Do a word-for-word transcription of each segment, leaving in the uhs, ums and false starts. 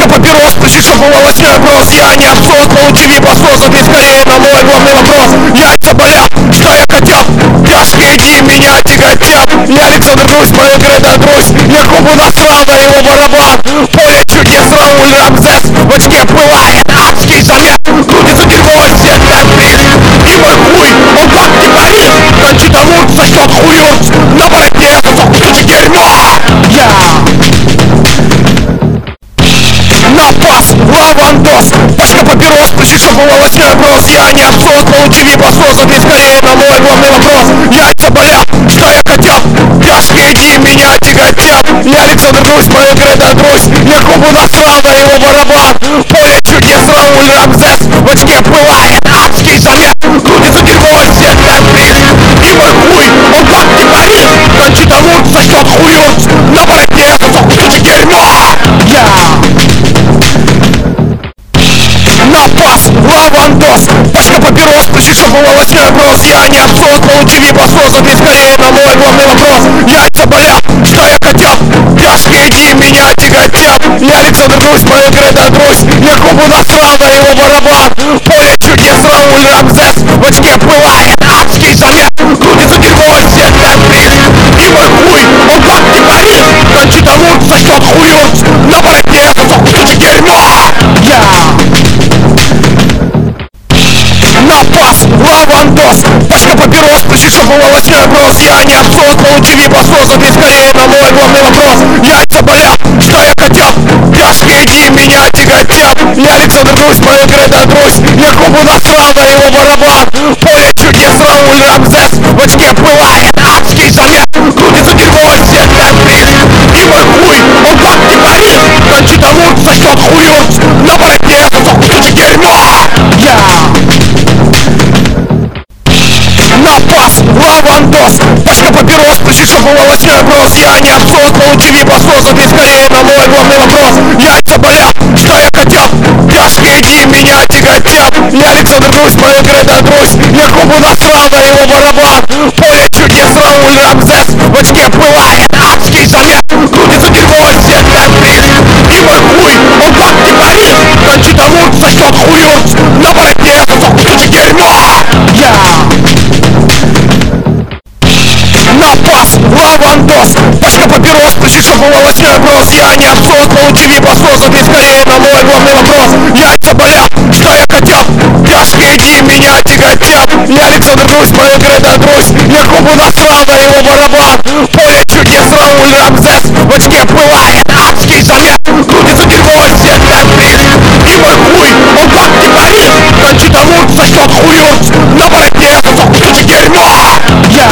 Пачка папирос, пиши, что было восьмой вопрос. Я не абсурд, получили посос, ответь скорее на мой главный вопрос. Яйца болят, что я хотел, тяжкие дни меня тяготят. Я Александр Грусь, мою города Грусь. Я Кубу насрал на его барабан. Поле чудес, Рауль Рамзес. В очке пылает адский замес. Крутится дерьмо, все топит. И мой хуй, он как террорист. Кончит амур, сосет хуют. На бороде сосок, куча дерьма. Я Напас, лавандос, пачка папирос, пиши, что было восьмой вопрос. Я не абсурд, получили посос, ответь скорее на мой главный вопрос. Яйца болят, что я хотел, тяжкие дни меня тяготят. Я Александр Грусь, мою города Грусь. Я Кубу насрал на его барабан. Поле чудес, Рауль Рамзес. В очке пылает адский замес. Крутится дерьмо, все топит. И мой хуй, он как террорист. Кончит амур, сосет хуют. На бороде сосок, куча дерьма. Я Напас, лавандос, пачка папирос, пиши, что было восьмой вопрос. Я не абсурд, получили посос, ответь скорее на мой главный вопрос. Яйца болят, что я хотел, тяжкие дни меня тяготят. Я Александр Грусь, мою города Грусь. Я Кубу насрал на его барабан. Поле чудес, Рауль Рамзес. В очке пылает адский замес. Крутится дерьмо, все топит. И мой хуй, он как террорист. Кончит амур, сосет хуют. На бороде сосок, куча дерьма. Я Напас, лавандос, пачка папирос, пиши, что было восьмой вопрос. Я не абсурд, получили посос, ответь скорее на мой главный вопрос. Яйца болят, что я хотел, тяжкие дни меня тяготят. Я Александр Грусь, мою города Грусь. Я Кубу насрал на его барабан. Поле чудес, Рауль Рамзес. В очке пылает адский замес. Крутится дерьмо, все топит. И мой хуй, он как террорист. Кончит амур, сосет хуют. На бороде сосок, куча дерьма. Я Напас, лавандос, пачка папирос, пиши, что было восьмой вопрос. Я не абсурд, получили посос, ответь скорее на мой главный вопрос. Яйца болят, что я хотел, тяжкие дни меня тяготят. Я Александр Грусь, мою города Грусь. Я Кубу насрал на его барабан. Поле чудес, Рауль Рамзес. В очке пылает адский замес. Крутится дерьмо, все топит. И мой хуй, он как террорист. Кончит амур, сосет хуют. На бороде сосок, куча дерьма. Я Напас, лавандос, пачка папирос, пиши, что было восьмой вопрос. Я не абсурд, получили посос, ответь скорее на мой главный вопрос. Яйца болят, что я хотел, тяжкие дни меня тяготят. Я Александр Грусь, мою города Грусь. Я Кубу насрал на его барабан. Поле чудес, Рауль Рамзес. В очке пылает адский замес. Крутится дерьмо, все топит. И мой хуй, он как террорист. Кончит амур, сосет хуют. На бороде сосок, куча дерьма. Я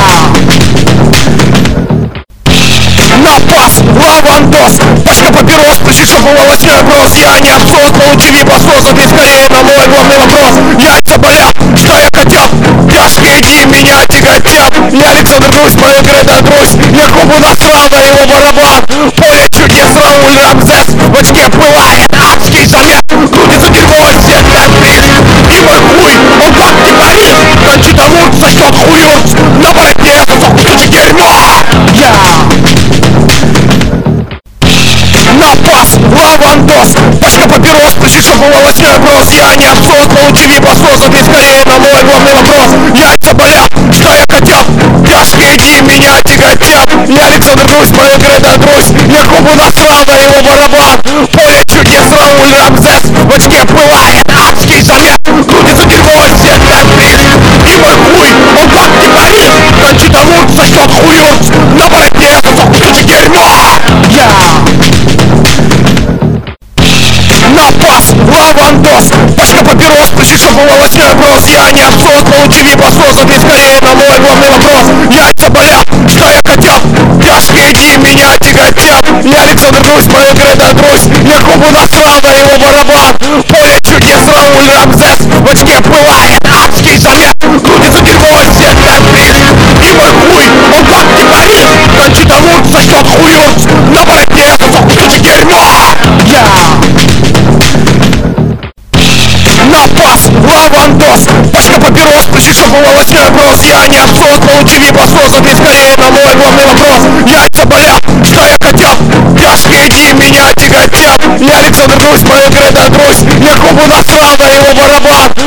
Напас, лавандос, пачка папирос, пиши, что было восьмой вопрос. Я не абсурд, получили посос, ответь скорее на мой главный вопрос. Яйца болят, что я хотел, тяжкие дни меня тяготят. Я Александр Грусь, мою города Грусь. Я Кубу насрал на его барабан. Поле чудес, Рауль Рамзес. В очке пылает адский замес. Крутится дерьмо, все топит. И мой хуй, он как террорист. Кончит амур, сосет хуют. На бороде сосок, куча дерьма. Я Напас, лавандос, пачка папирос, пиши, что было восьмой вопрос. Я не абсурд, получили посос, ответь скорее на мой главный вопрос. Яйца болят, что я хотел, тяжкие дни меня тяготят. Я Александр Грусь, мою города Грусь. Я Кубу насрал на его барабан. Поле чудес, Рауль Рамзес. В очке пылает адский замес. Крутится дерьмо, все топит. И мой хуй, он как террорист. Кончит амур, сосет хуют. На бороде сосок, куча дерьма. Я Напас, лавандос, пачка папирос, пиши, что было восьмой вопрос. Я не абсурд, получили посос, ответь скорее на мой главный вопрос. Яйца болят, что я хотел, тяжкие дни меня тяготят. Я Александр Грусь, мою города Грусь. Я Кубу насрал на его барабан. Поле чудес, Рауль Рамзес. В очке пылает адский замес. Крутится дерьмо, все топит. И мой хуй, он как террорист. Кончит амур, сосет хуют. На бороде сосок, куча дерьма. Я Напас, лавандос, пачка папирос, пиши, что было восьмой вопрос. Я не абсурд, получили посос, ответь скорее на мой главный вопрос. Яйца болят, что я хотел, тяжкие дни меня тяготят. Я Александр Грусть, мое кредо Грусть. Я Кубу насрал на его барабан.